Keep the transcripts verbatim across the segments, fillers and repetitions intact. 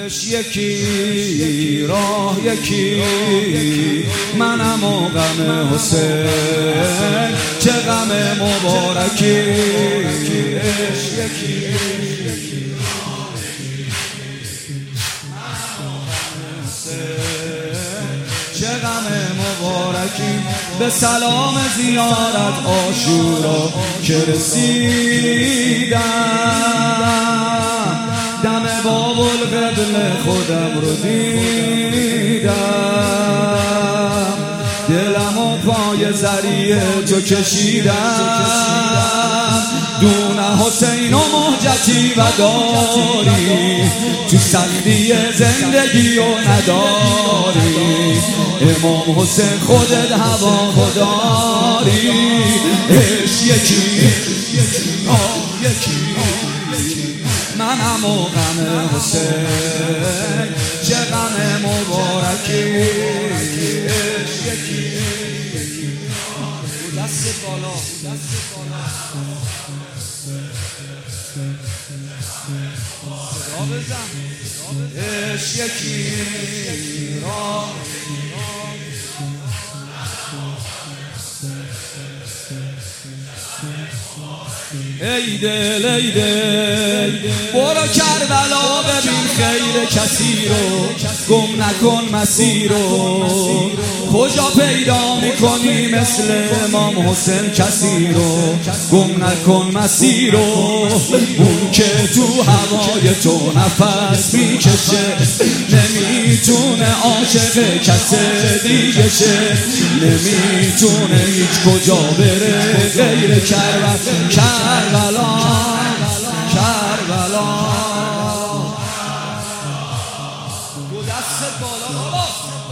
یکی راه یکی منم و غم حسین چه غم مبارکی یکی چه غم مبارکی به سلام زیارت عاشورا که رسیدم دم باب القبله خودم رو دیدم دلم و پای ذریع تو کشیدم دون حسین و مهجتی و داری تو سختی زندگی و نداری امام حسین خودت هوا خداری عشق یکی آه یکی منم و غم حسین چه غم مبارکی عشق یکی دست بالا دست بالا صدا بزن عشق یکی راه ای دل ای دل برو کربلا ببین خیر کسی رو گم نکن مسیر رو کجا پیدا میکنی مثل امام حسین کسی رو گم نکن مسیر رو اون که تو هوای تو نفس میکشه نمیتونه عاشق کسی دیگه شه نمیتونه هیچ کجا بره غیر کربلا کربلا کربلا دو دست بالا بابا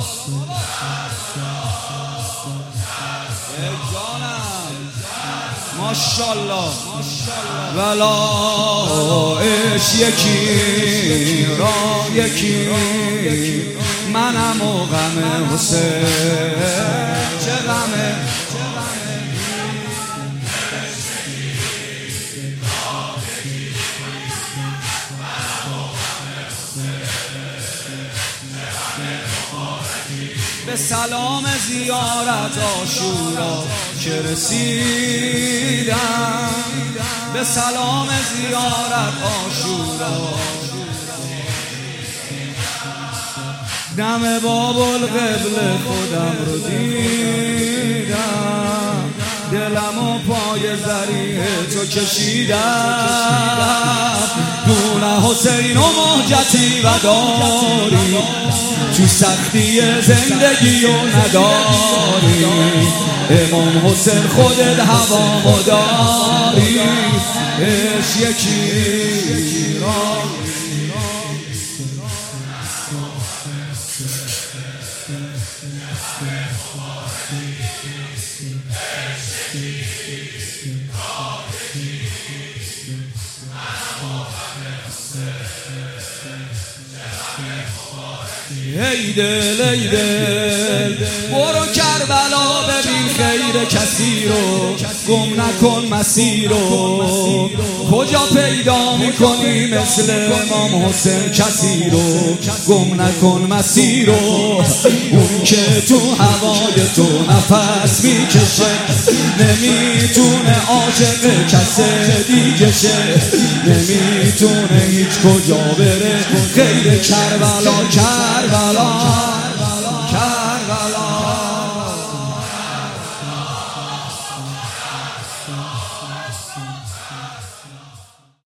ای جانم ماشالله ولا عشق یکی راه یکی منم و غم حسین چه غمه به سلام زیارت عاشورا که رسیدم به سلام زیارت عاشورا دم باب القبله خودم رو دیدم دلم و پای ذریع تو کشیدم دون حسین و مهجتی و داری تو سختی زندگی و نداری امام حسین خودت هوا مداری عشق یکی راه ای دل ای دل برو کربلا ببین خیر کسی رو گم نکن مسیر رو کجا پیدا میکنی مثل امام حسین کسی رو گم نکن مسیر رو اون که تو هوای تو نفس میکشه نمیتونه عاشق کسی دیگه شه نمیتونه هیچ کجا بره غیر کربلا کربلا کربلا